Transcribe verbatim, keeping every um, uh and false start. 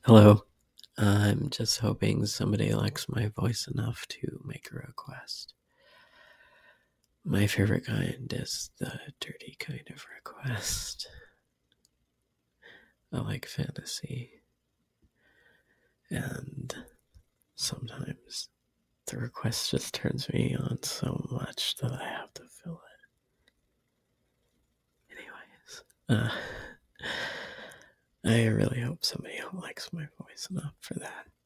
Hello. I'm just hoping somebody likes my voice enough to make a request. My favorite kind is the dirty kind of request. I like fantasy. And sometimes the request just turns me on so much that I have to fill it. Anyways, uh, I really hope somebody likes my voice enough for that.